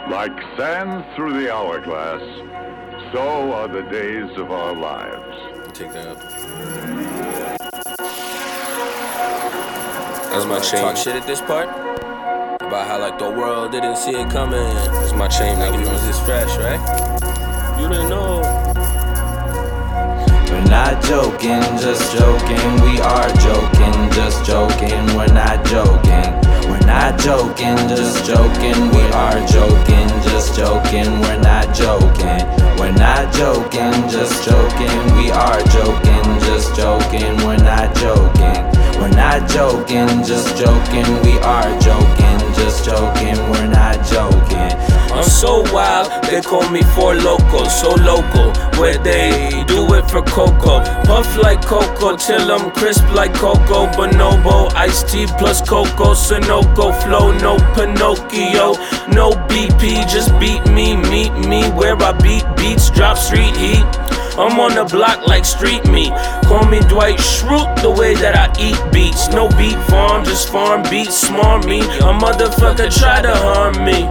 Like sand through the hourglass, so are the days of our lives. Take that up. That's my chain. Talk shit at this part? About how like the world didn't see it coming. That's my chain, nigga. Knows this fresh, right? You didn't know. We're not joking, just joking. We are joking, just joking. We're not joking. We're not joking, just joking. We are joking, just joking. We're not joking. We're not joking, just joking. We are joking, just joking. We're not joking. We're not joking, just joking. We are joking, just joking. We're not joking. I'm so wild, they call me Four Loko, so local, where they do it for cocoa. Puff like cocoa till I'm crisp like cocoa. Bonobo, iced tea plus cocoa. Sunoco flow, no Pinocchio, no BP, just beat me, meet me where I beat beats, drop street heat. I'm on the block like street meat. Call me Dwight Schrute, the way that I eat beats. No beat farm, just farm beats, smart me. A motherfucker try to harm me.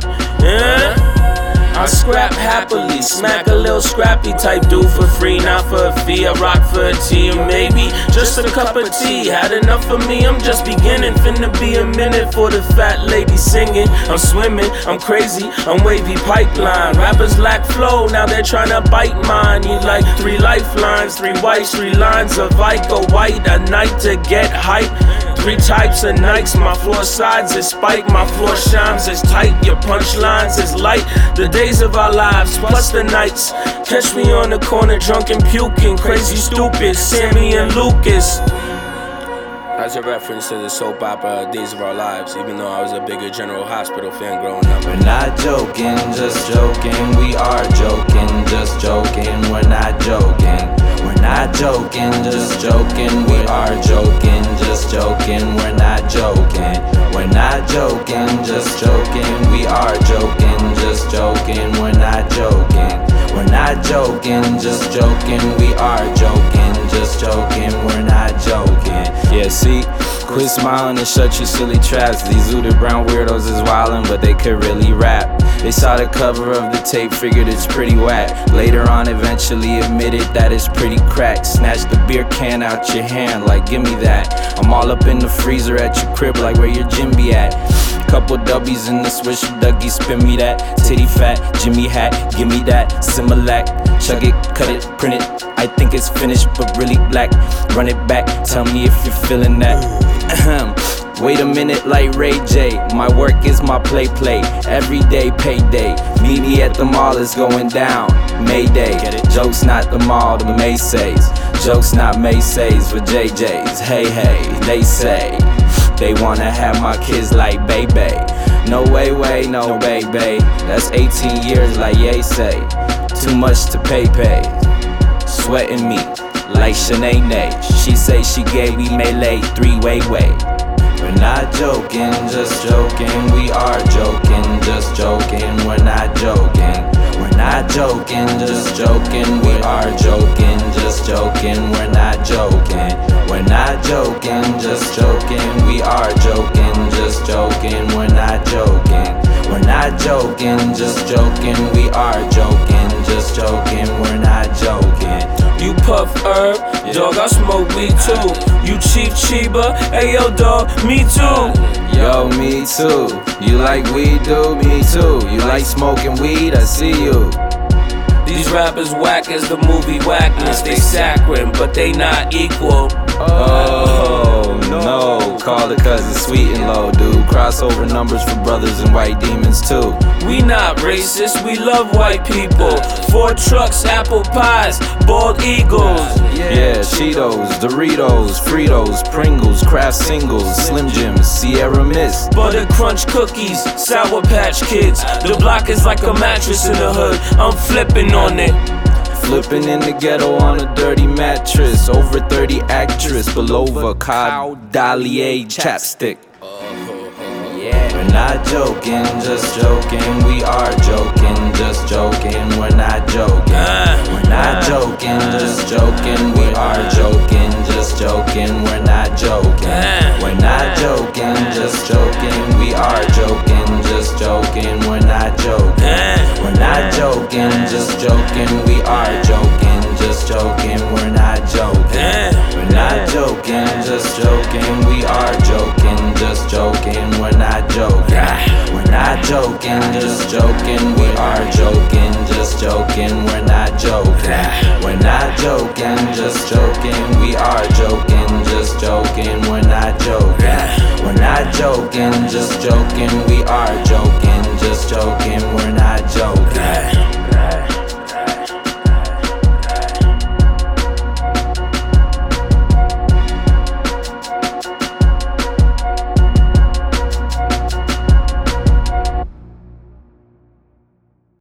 I scrap happily, smack a little scrappy type dude for free, not for a fee. I rock for a tea or maybe just a cup of tea. Had enough of me, I'm just beginning. Finna be a minute for the fat lady singing. I'm swimming, I'm crazy, I'm wavy pipeline. Rappers lack flow, now they're trying to bite mine. Need like 3 lifelines, 3 whites, 3 lines of Ico White a night to get hype. 3 types of nights, my floor sides is spike, my floor shines is tight, your punchlines is light. The days of our lives, plus the nights. Catch me on the corner, drunk and puking, crazy stupid, Sammy and Lucas. That's a reference to the soap opera Days of Our Lives, even though I was a bigger General Hospital fan growing up. We're not joking, just joking. We are joking, just joking. We're not joking. We're not joking, just joking. We are joking, just joking. We're not joking. We're not joking, just joking. We are joking, just joking. We're not joking. We're not joking, just joking. We are joking, just joking. We're not joking. Yeah, see, quit smiling and shut your silly traps. These Zooted Brown weirdos is wildin', but they could really rap. They saw the cover of the tape, figured it's pretty whack. Later on, eventually admitted that it's pretty cracked. Snatched the beer can out your hand, like give me that. I'm all up in the freezer at your crib, like where your gym be at. Couple W's in the swish, Dougie, spin me that. Titty fat, Jimmy hat, give me that. Similac, chug it, cut it, print it. I think it's finished, but really black. Run it back, tell me if you're feeling that. Wait a minute, like Ray J. My work is my play. Everyday payday. Meet me at the mall, it's going down. Mayday. Jokes not the mall, the Macy's. Jokes not Macy's for JJ's. Hey, they say they wanna have my kids like baby. No way, no baby. That's 18 years like Ye say. Too much to pay. Sweating me like Shanae. She say she gave me melee 3-way. We're not joking, just joking. We are joking, just joking. We're not joking. We're not joking, just joking. We are joking, just joking. We're not joking. We're not joking, just joking. We are joking, just joking. We're not joking. We're not joking, just joking. We are joking, just joking. We're not joking. You puff herb, dog, I smoke weed too. You Chief Chiba, ayo dog, me too. Yo, me too. You like weed, dude? Me too. You like smoking weed? I see you. These rappers whack as the movie Whackness. They saccharine, but they not equal. Oh no, call it cause it's sweet and low, dude. Crossover numbers for brothers and white demons too. We not racist, we love white people. 4 trucks, apple pies, bald eagles. Yeah, Cheetos, Doritos, Fritos, Pringles, Kraft Singles, Slim Jims, Sierra Mist, Butter Crunch cookies, Sour Patch Kids. The block is like a mattress in the hood, I'm flipping on it. Flipping in the ghetto on a dirty mattress. Over 30 actress, Belova, Kyle, Dalier, chapstick. We're not joking, just joking. We are joking, just joking. We're not joking. We're not joking, just joking. We are joking, just joking. We're not joking. We're not joking, just joking. We are joking, just joking. We're not joking. joking, we are joking, just joking, we're not joking. We're not joking, just joking, we are joking, just joking, we're not joking. We're not joking, just joking, we are joking, just joking, we're not joking. We're not joking, just joking, we are joking, just joking, we're not joking.